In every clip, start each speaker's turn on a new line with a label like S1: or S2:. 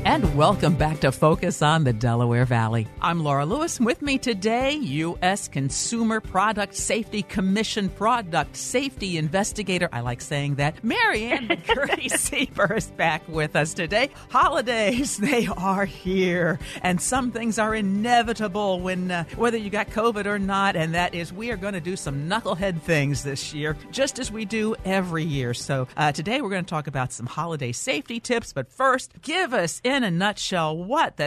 S1: And welcome back to Focus on the Delaware Valley. I'm Laura Lewis. With me today, U.S. Consumer Product Safety Commission product safety investigator, I like saying that, Marianne McCurdy-Sieber is back with us today. Holidays, they are here, and some things are inevitable when whether you got COVID or not, and that is we are going to do some knucklehead things this year, just as we do every year. So today we're going to talk about some holiday safety tips, but first, give us in a nutshell what the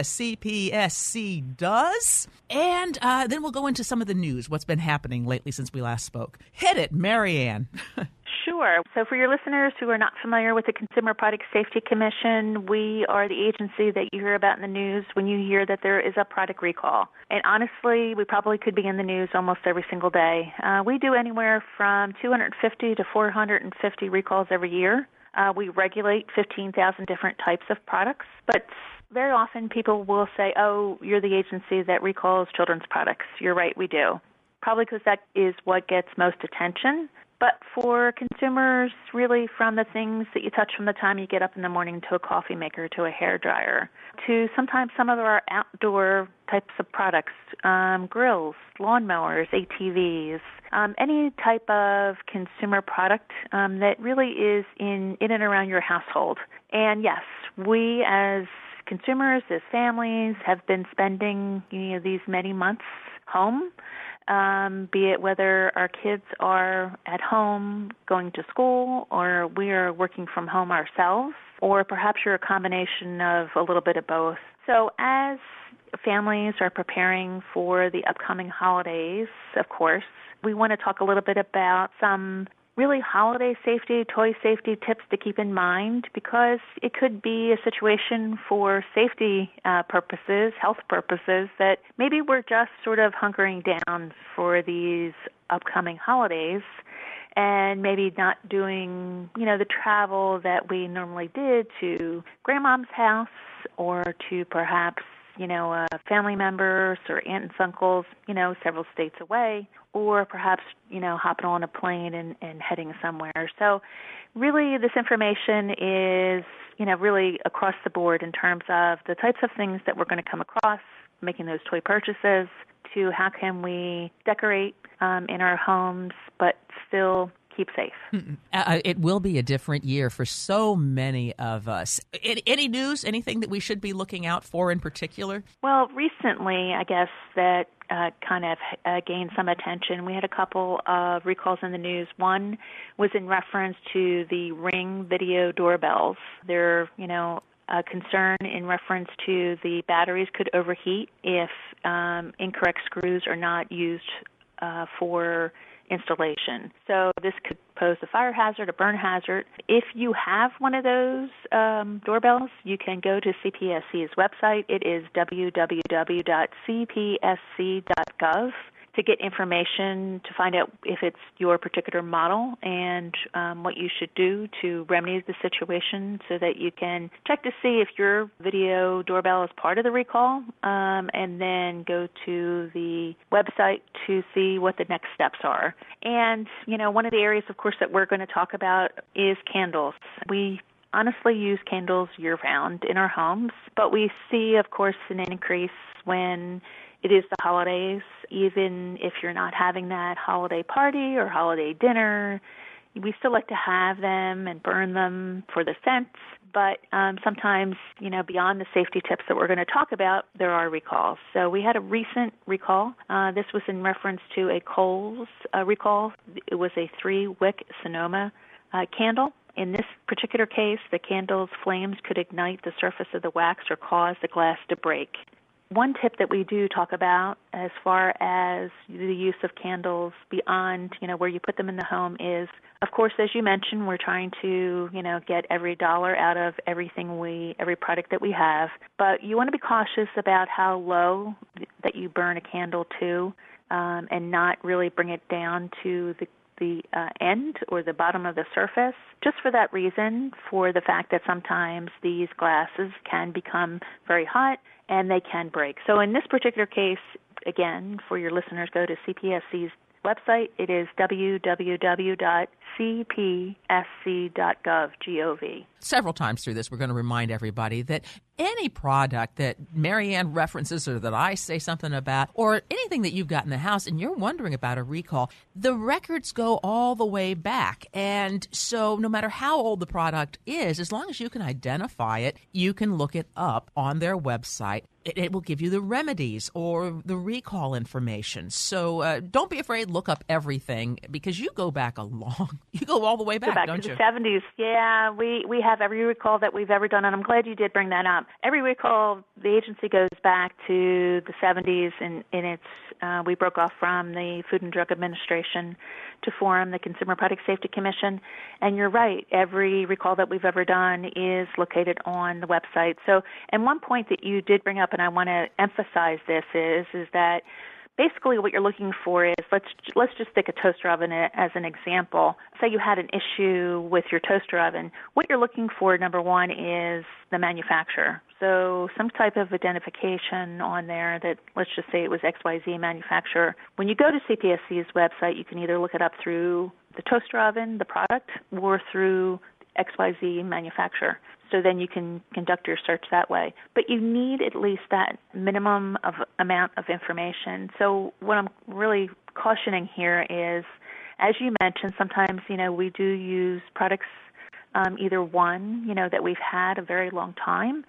S1: CPSC does, and then we'll go into some of the news, what's been happening lately since we last spoke. Hit it, Marianne.
S2: Sure. So for your listeners who are not familiar with the Consumer Product Safety Commission, we are the agency that you hear about in the news when you hear that there is a product recall. And honestly, we probably could be in the news almost every single day. We do anywhere from 250 to 450 recalls every year. We regulate 15,000 different types of products, but very often people will say, oh, you're the agency that recalls children's products. You're right, we do. Probably because that is what gets most attention. But for consumers, really from the things that you touch from the time you get up in the morning to a coffee maker, to a hairdryer, to sometimes some of our outdoor types of products, grills, lawnmowers, ATVs, any type of consumer product that really is in and around your household. And yes, we as consumers, as families, have been spending these many months home, be it whether our kids are at home going to school or we are working from home ourselves, or perhaps you're a combination of a little bit of both. So as families are preparing for the upcoming holidays, of course, we want to talk a little bit about some really holiday safety, toy safety tips to keep in mind, because it could be a situation for safety purposes, health purposes, that maybe we're just sort of hunkering down for these upcoming holidays and maybe not doing, the travel that we normally did to grandmom's house or to perhaps family members or aunts and uncles, several states away, or perhaps, hopping on a plane and heading somewhere. So really this information is, really across the board in terms of the types of things that we're going to come across making those toy purchases, to how can we decorate in our homes but still keep safe.
S1: It will be a different year for so many of us. Any news, anything that we should be looking out for in particular?
S2: Well, recently, I guess that kind of gained some attention. We had a couple of recalls in the news. One was in reference to the Ring video doorbells. They're, a concern in reference to the batteries could overheat if incorrect screws are not used for installation. So this could pose a fire hazard, a burn hazard. If you have one of those doorbells, you can go to CPSC's website. It is www.cpsc.gov to get information to find out if it's your particular model and what you should do to remedy the situation, so that you can check to see if your video doorbell is part of the recall, and then go to the website to see what the next steps are. And, one of the areas, of course, that we're going to talk about is candles. We honestly use candles year-round in our homes, but we see, of course, an increase when it is the holidays. Even if you're not having that holiday party or holiday dinner, we still like to have them and burn them for the scents. But sometimes, beyond the safety tips that we're going to talk about, there are recalls. So we had a recent recall. This was in reference to a Kohl's recall. It was a 3-wick Sonoma candle. In this particular case, the candle's flames could ignite the surface of the wax or cause the glass to break. One tip that we do talk about as far as the use of candles beyond, where you put them in the home is, of course, as you mentioned, we're trying to, get every dollar out of every product that we have. But you want to be cautious about how low that you burn a candle to, and not really bring it down to the end or the bottom of the surface, just for that reason, for the fact that sometimes these glasses can become very hot and they can break. So in this particular case, again, for your listeners, go to CPSC's website. It is www.cpsc.gov.
S1: Several times through this, we're going to remind everybody that any product that Marianne references or that I say something about, or anything that you've got in the house and you're wondering about a recall, the records go all the way back. And so no matter how old the product is, as long as you can identify it, you can look it up on their website. It will give you the remedies or the recall information. So don't be afraid. Look up everything because you go back you go all the way back, don't you?
S2: Go back to the 70s. Yeah, we have every recall that we've ever done, and I'm glad you did bring that up. Every recall, the agency goes back to the 70s, and it's we broke off from the Food and Drug Administration to form the Consumer Product Safety Commission. And you're right, every recall that we've ever done is located on the website. So, and one point that you did bring up, and I want to emphasize this, is that basically what you're looking for is, let's just stick a toaster oven as an example. Say you had an issue with your toaster oven. What you're looking for, number one, is the manufacturer. So some type of identification on there that, let's just say it was XYZ manufacturer. When you go to CPSC's website, you can either look it up through the toaster oven, the product, or through XYZ manufacturer. So then you can conduct your search that way. But you need at least that minimum of amount of information. So what I'm really cautioning here is, as you mentioned, sometimes, we do use products, either one, that we've had a very long time,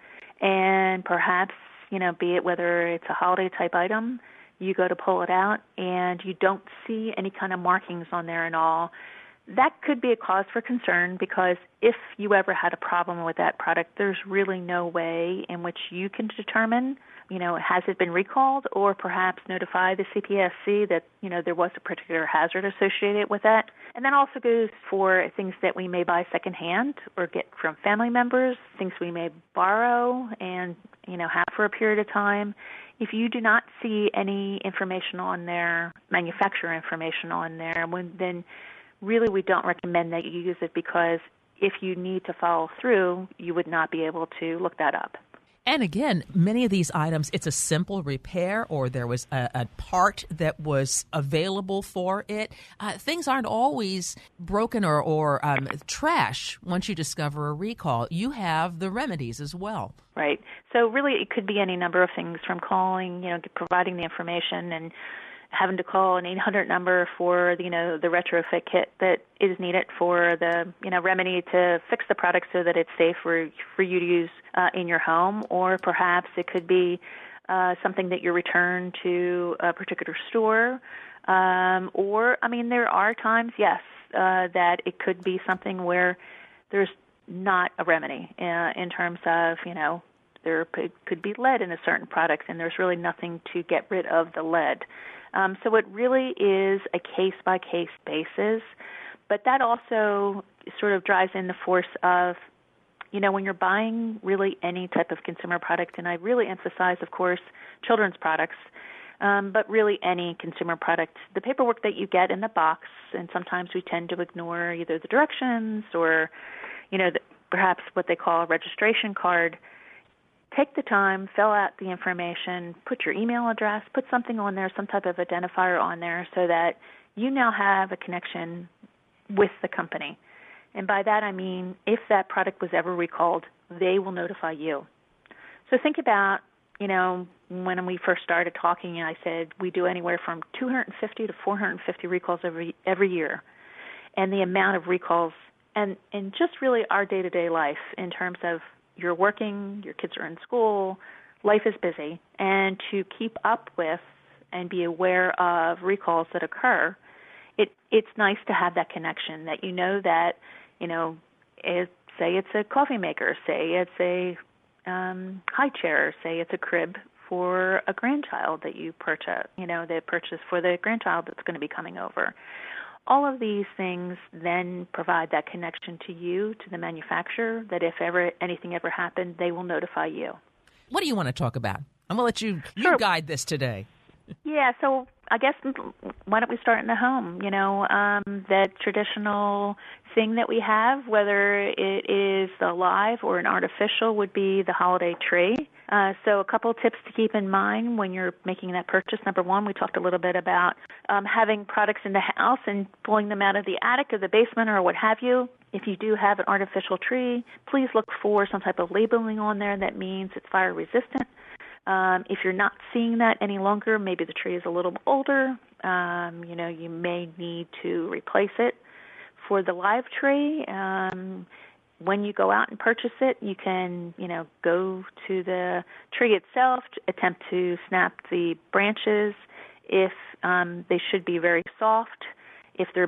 S2: and perhaps, be it whether it's a holiday type item, you go to pull it out and you don't see any kind of markings on there and all. That could be a cause for concern, because if you ever had a problem with that product, there's really no way in which you can determine, has it been recalled, or perhaps notify the CPSC that, there was a particular hazard associated with that. And that also goes for things that we may buy secondhand or get from family members, things we may borrow and, have for a period of time. If you do not see any information on there, manufacturer information on there, then really we don't recommend that you use it, because if you need to follow through, you would not be able to look that up.
S1: And again, many of these items, it's a simple repair, or there was a part that was available for it. Things aren't always broken or trash once you discover a recall. You have the remedies as well. Right.
S2: So really it could be any number of things, from calling, providing the information and having to call an 800 number for the retrofit kit that is needed for the remedy to fix the product so that it's safe for you to use in your home, or perhaps it could be something that you return to a particular store, or there are times, yes, that it could be something where there's not a remedy in terms of there could be lead in a certain product, and there's really nothing to get rid of the lead. So it really is a case-by-case basis, but that also sort of drives in the force of, when you're buying really any type of consumer product, and I really emphasize, of course, children's products, but really any consumer product, the paperwork that you get in the box, and sometimes we tend to ignore either the directions or, perhaps what they call a registration card. Take the time, fill out the information, put your email address, put something on there, some type of identifier on there, so that you now have a connection with the company. And by that I mean, if that product was ever recalled, they will notify you. So think about, when we first started talking, I said we do anywhere from 250 to 450 recalls every year. And the amount of recalls, and just really our day-to-day life in terms of you're working, your kids are in school, life is busy, and to keep up with and be aware of recalls that occur, it's nice to have that connection, that that, say it's a coffee maker, say it's a high chair, say it's a crib for a grandchild that you purchase, they purchase for the grandchild that's going to be coming over. All of these things then provide that connection to you, to the manufacturer, that if anything ever happened, they will notify you.
S1: What do you want to talk about? I'm going to let you guide this today.
S2: Yeah, so I guess why don't we start in the home? That traditional thing that we have, whether it is the live or an artificial, would be the holiday tree. So a couple of tips to keep in mind when you're making that purchase. Number one, we talked a little bit about having products in the house and pulling them out of the attic or the basement or what have you. If you do have an artificial tree, please look for some type of labeling on there that means it's fire resistant. If you're not seeing that any longer, maybe the tree is a little older, you may need to replace it. For the live tree, when you go out and purchase it, you can, go to the tree itself, attempt to snap the branches. If they should be very soft, if the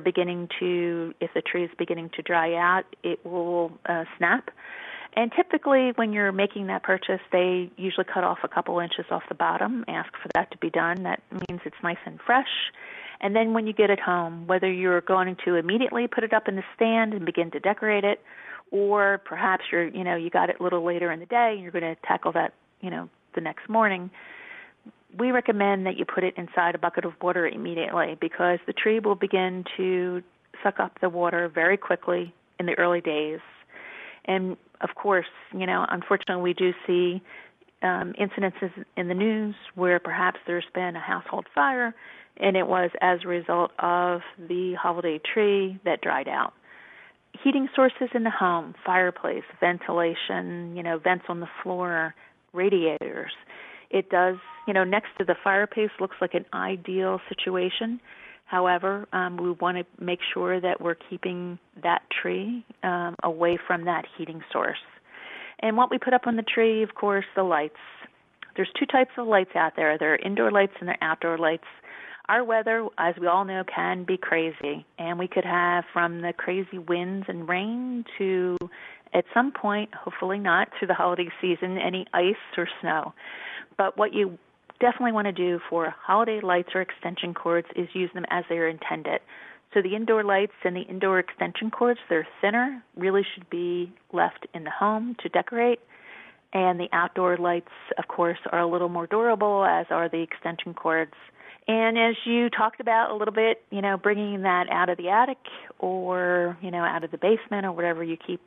S2: tree is beginning to dry out, it will snap. And typically when you're making that purchase, they usually cut off a couple inches off the bottom, ask for that to be done. That means it's nice and fresh. And then when you get it home, whether you're going to immediately put it up in the stand and begin to decorate it, or perhaps you got it a little later in the day and you're going to tackle that, the next morning, we recommend that you put it inside a bucket of water immediately because the tree will begin to suck up the water very quickly in the early days. And, of course, unfortunately we do see incidences in the news where perhaps there's been a household fire and it was as a result of the holiday tree that dried out. Heating sources in the home, fireplace, ventilation, vents on the floor, radiators. It does, next to the fireplace looks like an ideal situation. However, we want to make sure that we're keeping that tree away from that heating source. And what we put up on the tree, of course, the lights. There's two types of lights out there. There are indoor lights and there are outdoor lights. Our weather, as we all know, can be crazy, and we could have from the crazy winds and rain to, at some point, hopefully not, through the holiday season, any ice or snow. But what you definitely want to do for holiday lights or extension cords is use them as they are intended. So the indoor lights and the indoor extension cords, they're thinner, really should be left in the home to decorate. And the outdoor lights, of course, are a little more durable, as are the extension cords. And as you talked about a little bit, bringing that out of the attic or, out of the basement or wherever you keep,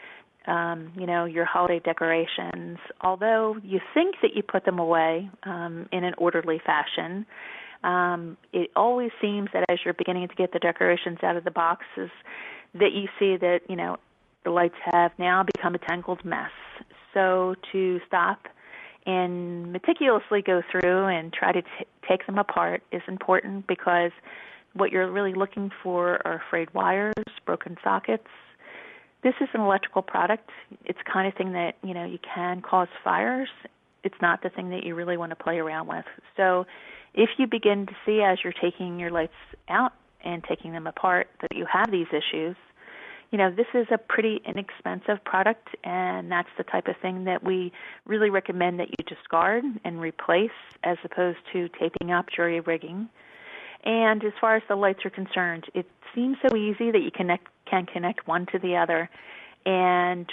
S2: your holiday decorations, although you think that you put them away in an orderly fashion, it always seems that as you're beginning to get the decorations out of the boxes that you see that, the lights have now become a tangled mess. So to stop and meticulously go through and try to take them apart is important because what you're really looking for are frayed wires, broken sockets. This is an electrical product. It's the kind of thing that, you can cause fires. It's not the thing that you really want to play around with. So if you begin to see as you're taking your lights out and taking them apart that you have these issues, this is a pretty inexpensive product, and that's the type of thing that we really recommend that you discard and replace as opposed to taping up jury rigging. And as far as the lights are concerned, it seems so easy that you can connect one to the other, and,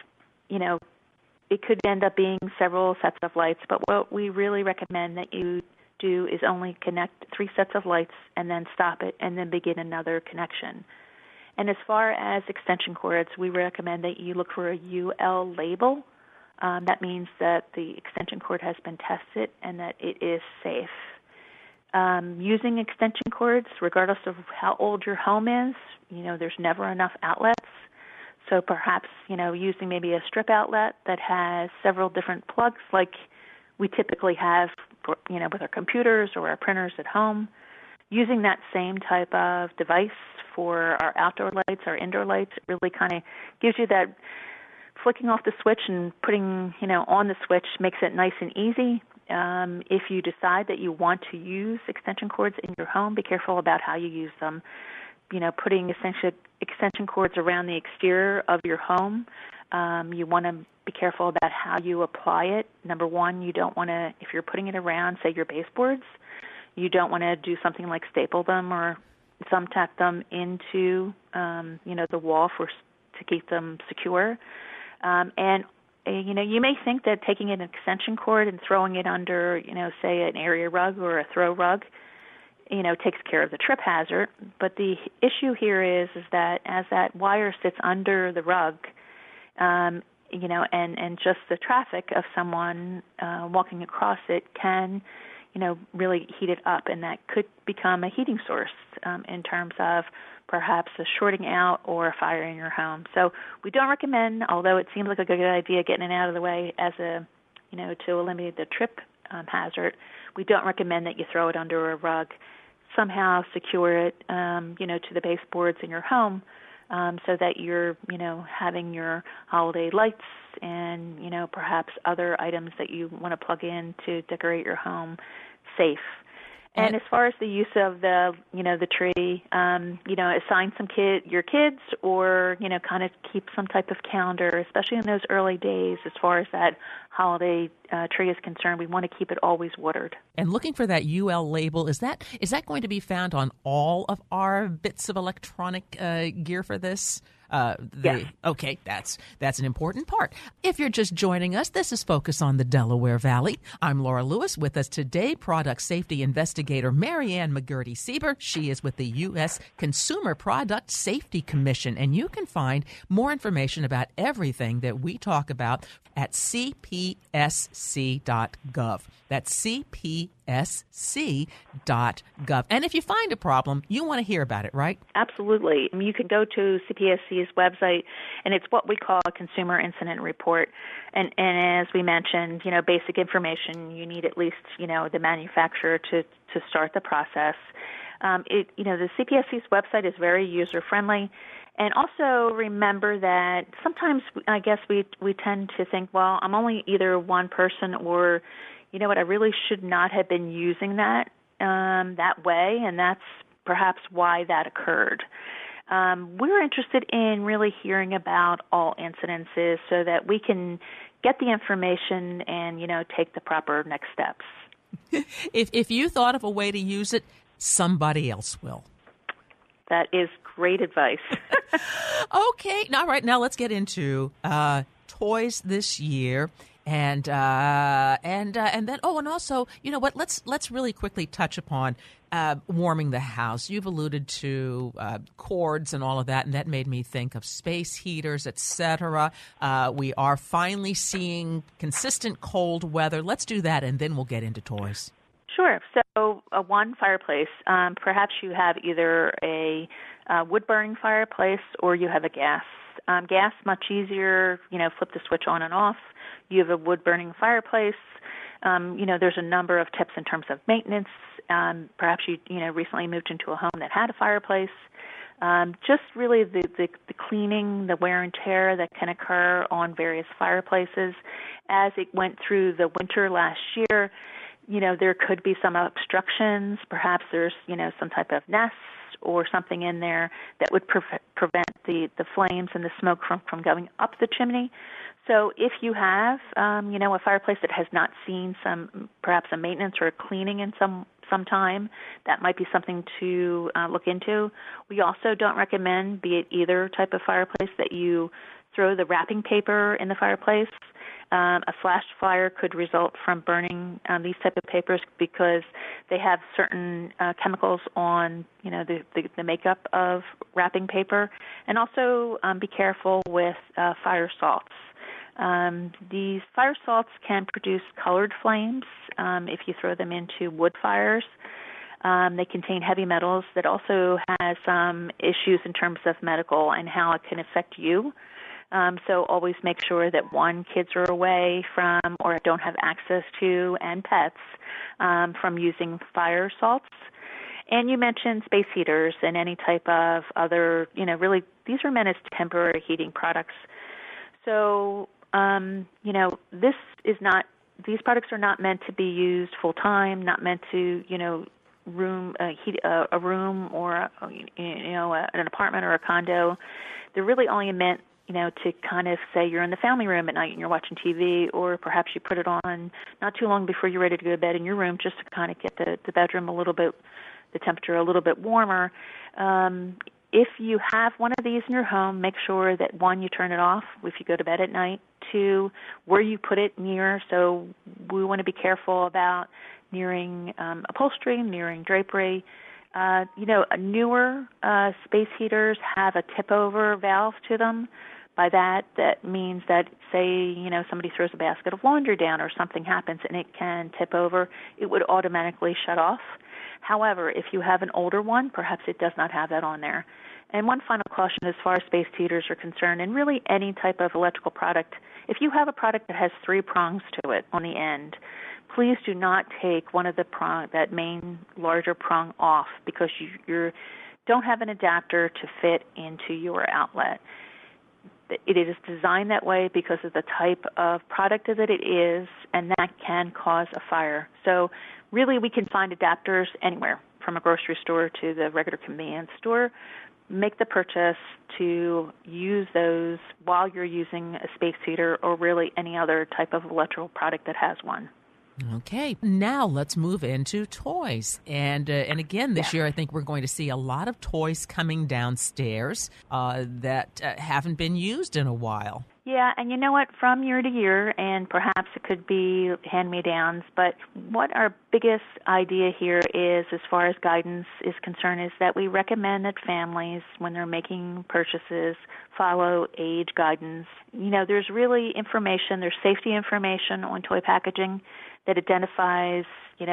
S2: it could end up being several sets of lights, but what we really recommend that you do is only connect 3 sets of lights and then stop it and then begin another connection. And as far as extension cords, we recommend that you look for a UL label. That means that the extension cord has been tested and that it is safe. Using extension cords, regardless of how old your home is, there's never enough outlets. So perhaps, using maybe a strip outlet that has several different plugs like we typically have, with our computers or our printers at home. Using that same type of device for our outdoor lights, our indoor lights, it really kind of gives you that flicking off the switch and putting, on the switch makes it nice and easy. If you decide that you want to use extension cords in your home, be careful about how you use them. Putting extension cords around the exterior of your home, you want to be careful about how you apply it. Number one, you don't want to, if you're putting it around, say, your baseboards, you don't want to do something like staple them or thumbtack them into, the wall to keep them secure. And you may think that taking an extension cord and throwing it under, say, an area rug or a throw rug, takes care of the trip hazard. But the issue here is that as that wire sits under the rug, and just the traffic of someone walking across it can, really heat it up, and that could become a heating source in terms of perhaps a shorting out or a fire in your home. So we don't recommend, although it seems like a good idea, getting it out of the way as to eliminate the trip hazard. We don't recommend that you throw it under a rug. Somehow secure it, to the baseboards in your home, so that you're, having your holiday lights and, perhaps other items that you want to plug in to decorate your home safe. And as far as the use of the tree, assign your kids, or, kind of keep some type of calendar, especially in those early days as far as that holiday tree is concerned. We want to keep it always watered.
S1: And looking for that UL label, is that going to be found on all of our bits of electronic gear for this?
S2: Yes.
S1: Okay, that's an important part. If you're just joining us, this is Focus on the Delaware Valley. I'm Laura Lewis. With us today, product safety investigator Marianne McGurty-Sieber. She is with the U.S. Consumer Product Safety Commission, and you can find more information about everything that we talk about at cpsc.gov. That's cpsc.gov. And if you find a problem, you want to hear about it, right?
S2: Absolutely. You can go to CPSC's website, and it's what we call a consumer incident report. And as we mentioned, basic information. You need at least, the manufacturer to start the process. The CPSC's website is very user-friendly. And also remember that sometimes I guess we tend to think, well, I'm only either one person, or, I really should not have been using that way, and that's perhaps why that occurred. We're interested in really hearing about all incidences so that we can get the information and, take the proper next steps.
S1: If you thought of a way to use it, somebody else will.
S2: That is great advice.
S1: Okay. All right. Now let's get into toys this year. And then and also, let's really quickly touch upon warming the house. You've alluded to cords and all of that, and that made me think of space heaters, etc. We are finally seeing consistent cold weather. Let's do that, and then we'll get into toys.
S2: Sure. So one fireplace, perhaps you have either a wood-burning fireplace or you have a gas. Gas, much easier, flip the switch on and off. You have a wood-burning fireplace. There's a number of tips in terms of maintenance. Perhaps you recently moved into a home that had a fireplace. Just really the cleaning, the wear and tear that can occur on various fireplaces. As it went through the winter last year, there could be some obstructions. Perhaps there's, some type of nest or something in there that would prevent the flames and the smoke from going up the chimney. So if you have, a fireplace that has not seen perhaps a maintenance or a cleaning in some time, that might be something to look into. We also don't recommend, be it either type of fireplace, that you throw the wrapping paper in the fireplace. A flash fire could result from burning these type of papers because they have certain chemicals on, the makeup of wrapping paper. And also be careful with fire salts. These fire salts can produce colored flames if you throw them into wood fires. They contain heavy metals that also has some issues in terms of medical and how it can affect you. So always make sure that, one, kids are away from or don't have access to, and pets, from using fire salts. And you mentioned space heaters and any type of other, really these are meant as temporary heating products. So, these products are not meant to be used full time, not meant to, heat a room or, an apartment or a condo. They're really only meant, to kind of say you're in the family room at night and you're watching TV, or perhaps you put it on not too long before you're ready to go to bed in your room just to kind of get the bedroom the temperature a little bit warmer. If you have one of these in your home, make sure that, one, you turn it off if you go to bed at night. Two, where you put it near. So we want to be careful about nearing upholstery, nearing drapery. Newer space heaters have a tip-over valve to them. By that means that, say, somebody throws a basket of laundry down or something happens and it can tip over, it would automatically shut off. However, if you have an older one, perhaps it does not have that on there. And one final caution as far as space heaters are concerned, and really any type of electrical product, if you have a product that has 3 prongs to it on the end, please do not take one of the that main larger prong off, because you don't have an adapter to fit into your outlet. It is designed that way because of the type of product that it is, and that can cause a fire. So really we can find adapters anywhere, from a grocery store to the regular convenience store. Make the purchase to use those while you're using a space heater or really any other type of electrical product that has one.
S1: Okay, now let's move into toys. And again, this year I think we're going to see a lot of toys coming downstairs that haven't been used in a while.
S2: Yeah, and you know what, from year to year, and perhaps it could be hand-me-downs, but what our biggest idea here is, as far as guidance is concerned, is that we recommend that families, when they're making purchases, follow age guidance. There's really information, there's safety information on toy packaging that identifies,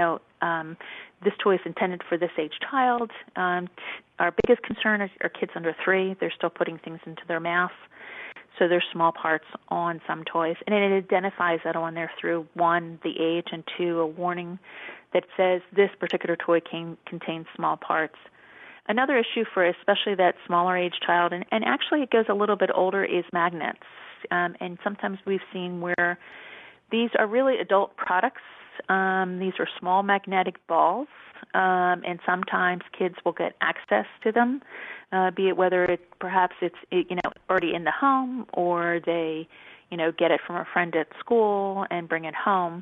S2: this toy is intended for this age child. Our biggest concern are kids under 3. They're still putting things into their mouth. So there's small parts on some toys, and it identifies that on there through, 1, the age, and 2, a warning that says this particular toy contains small parts. Another issue for especially that smaller age child, and actually it goes a little bit older, is magnets. And sometimes we've seen where these are really adult products. These are small magnetic balls, and sometimes kids will get access to them, be it whether perhaps it's already in the home, or they get it from a friend at school and bring it home.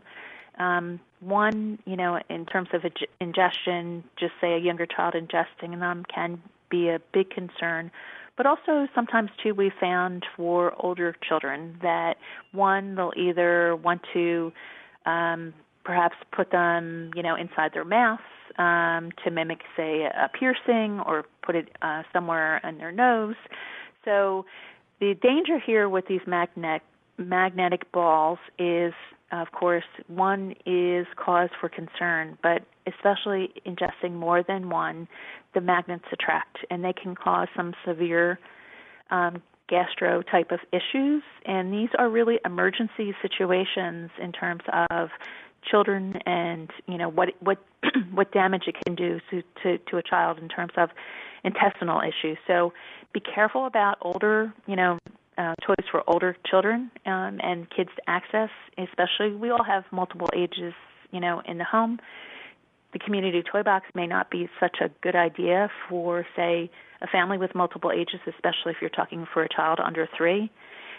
S2: One, in terms of ingestion, just say a younger child ingesting them can be a big concern. But also sometimes, too, we found for older children that, one, they'll either want to perhaps put them, inside their mouth to mimic, say, a piercing, or put it somewhere in their nose. So the danger here with these magnetic balls is, of course, one is cause for concern, but especially ingesting more than one, the magnets attract, and they can cause some severe gastro type of issues. And these are really emergency situations in terms of children and what damage it can do to a child in terms of intestinal issues. So be careful about older toys for older children and kids to access. Especially, we all have multiple ages in the home. The community toy box may not be such a good idea for, say, a family with multiple ages, especially if you're talking for a child under 3.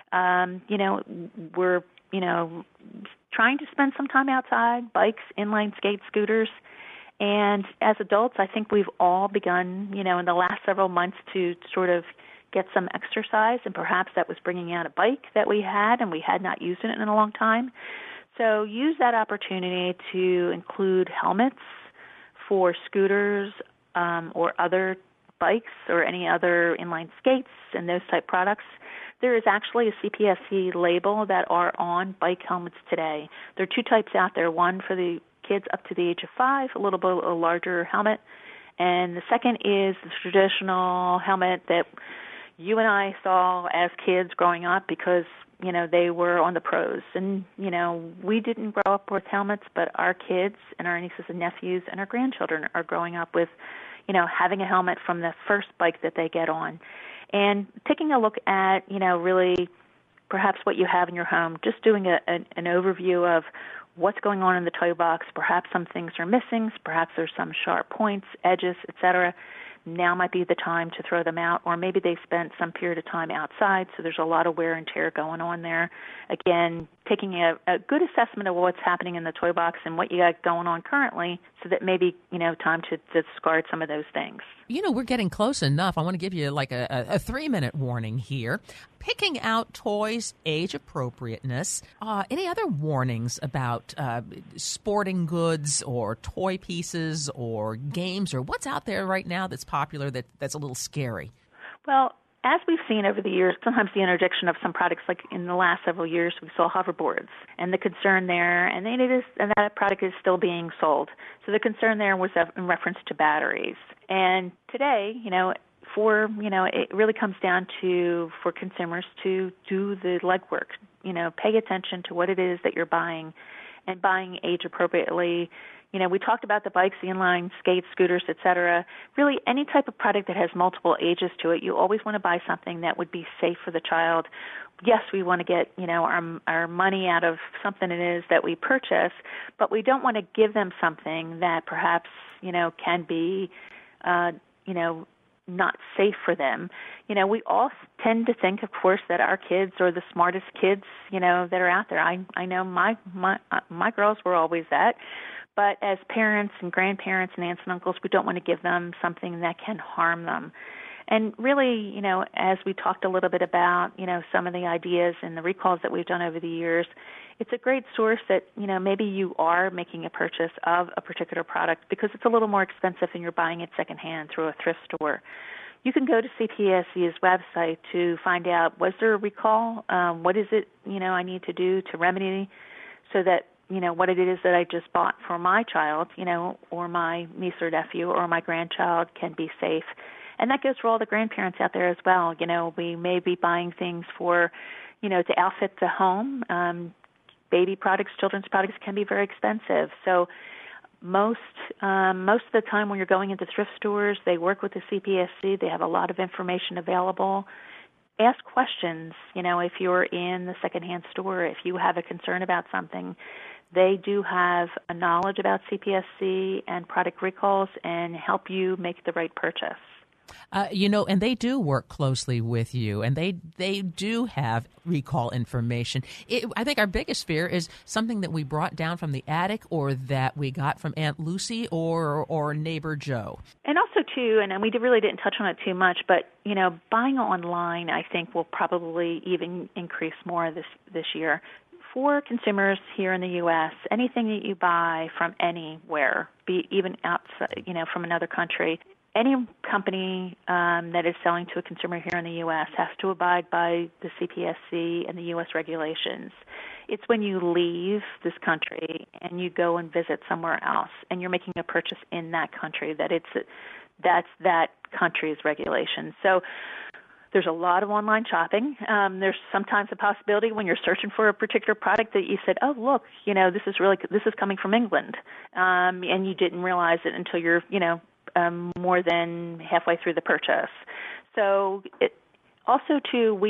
S2: We're trying to spend some time outside, bikes, inline skates, scooters. And as adults, I think we've all begun, in the last several months to sort of get some exercise, and perhaps that was bringing out a bike that we had and we had not used it in a long time. So use that opportunity to include helmets for scooters or other bikes or any other inline skates and those type products. There is actually a CPSC label that are on bike helmets today. There are 2 types out there, one for the kids up to the age of 5, a little bit a larger helmet, and the second is the traditional helmet that you and I saw as kids growing up because, they were on the pros. And, we didn't grow up with helmets, but our kids and our nieces and nephews and our grandchildren are growing up with, having a helmet from the first bike that they get on. And taking a look at, really perhaps what you have in your home, just doing an overview of what's going on in the toy box. Perhaps some things are missing, perhaps there's some sharp points, edges, etc. Now might be the time to throw them out, or maybe they spent some period of time outside, so there's a lot of wear and tear going on there. Again, taking a good assessment of what's happening in the toy box and what you got going on currently, so that maybe, time to discard some of those things.
S1: We're getting close enough. I want to give you like a 3-minute warning here. Picking out toys, age appropriateness. Any other warnings about sporting goods or toy pieces or games, or what's out there right now that's popular that's a little scary?
S2: Well, as we've seen over the years, sometimes the interdiction of some products, like in the last several years, we saw hoverboards, and the concern there, and that product is still being sold. So the concern there was in reference to batteries. And today, it really comes down to, for consumers to do the legwork, pay attention to what it is that you're buying and buying age appropriately. We talked about the bikes, the inline skates, scooters, et cetera. Really, any type of product that has multiple ages to it, you always want to buy something that would be safe for the child. Yes, we want to get, our money out of something it is that we purchase, but we don't want to give them something that perhaps, can be, not safe for them. We all tend to think, of course, that our kids are the smartest kids, that are out there. I know my girls were always that. But as parents and grandparents and aunts and uncles, we don't want to give them something that can harm them. And really, as we talked a little bit about, some of the ideas and the recalls that we've done over the years, it's a great source that, maybe you are making a purchase of a particular product because it's a little more expensive and you're buying it secondhand through a thrift store. You can go to CPSC's website to find out, was there a recall? What is it, I need to do to remedy so that, what it is that I just bought for my child, or my niece or nephew or my grandchild can be safe. And that goes for all the grandparents out there as well. We may be buying things for, to outfit the home. Baby products, children's products can be very expensive. So most of the time when you're going into thrift stores, they work with the CPSC. They have a lot of information available. Ask questions, if you're in the secondhand store, if you have a concern about something. They do have a knowledge about CPSC and product recalls and help you make the right purchase.
S1: And they do work closely with you, and they do have recall information. I think our biggest fear is something that we brought down from the attic or that we got from Aunt Lucy or neighbor Joe.
S2: And also, too, and we really didn't touch on it too much, but, buying online, I think, will probably even increase more this year. For consumers here in the U.S., anything that you buy from anywhere, be even outside, from another country, any company that is selling to a consumer here in the U.S. has to abide by the CPSC and the U.S. regulations. It's when you leave this country and you go and visit somewhere else and you're making a purchase in that country that's that country's regulations. So there's a lot of online shopping. There's sometimes a possibility when you're searching for a particular product that you said, "Oh, look, this is coming from England," and you didn't realize it until you're, more than halfway through the purchase. So also, too,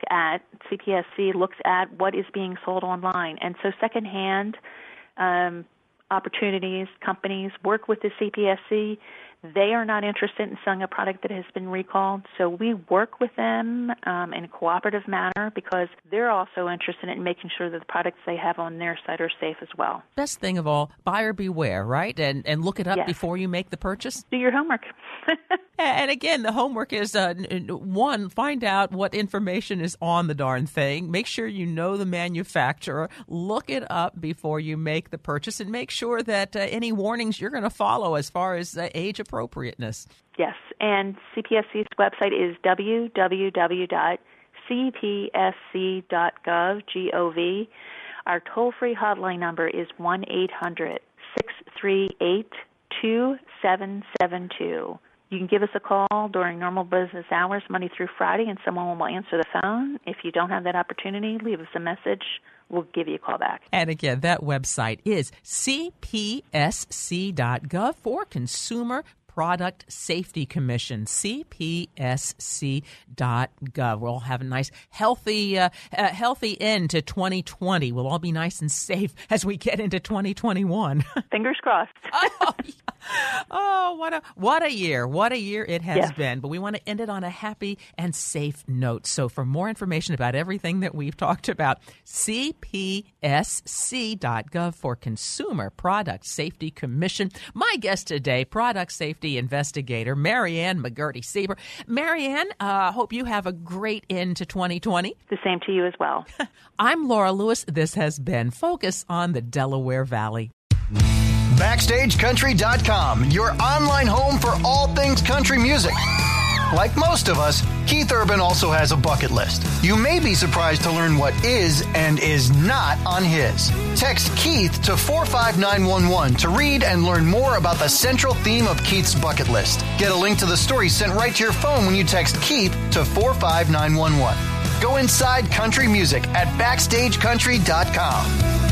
S2: CPSC looks at what is being sold online, and so secondhand opportunities, companies work with the CPSC. They are not interested in selling a product that has been recalled, so we work with them in a cooperative manner because they're also interested in making sure that the products they have on their site are safe as well.
S1: Best thing of all, buyer beware, right? And look it up before you make the purchase.
S2: Do your homework.
S1: And again, the homework is, one, find out what information is on the darn thing. Make sure you know the manufacturer. Look it up before you make the purchase and make sure that any warnings you're going to follow as far as age appropriateness.
S2: Yes, and CPSC's website is www.cpsc.gov. Our toll-free hotline number is 1-800-638-2772. You can give us a call during normal business hours, Monday through Friday, and someone will answer the phone. If you don't have that opportunity, leave us a message. We'll give you a call back.
S1: And again, that website is cpsc.gov for Consumer Product Safety Commission, cpsc.gov. We'll all have a nice, healthy end to 2020. We'll all be nice and safe as we get into 2021.
S2: Fingers crossed.
S1: Oh, what a year. What a year it has been. But we want to end it on a happy and safe note. So for more information about everything that we've talked about, cpsc.gov for Consumer Product Safety Commission. My guest today, product safety investigator Marianne McGurty-Sieber. Marianne, hope you have a great end to 2020.
S2: The same to you as well.
S1: I'm Laura Lewis. This has been Focus on the Delaware Valley.
S3: BackstageCountry.com, your online home for all things country music. Like most of us, Keith Urban also has a bucket list. You may be surprised to learn what is and is not on his. Text Keith to 45911 to read and learn more about the central theme of Keith's bucket list. Get a link to the story sent right to your phone when you text Keith to 45911. Go inside country music at BackstageCountry.com.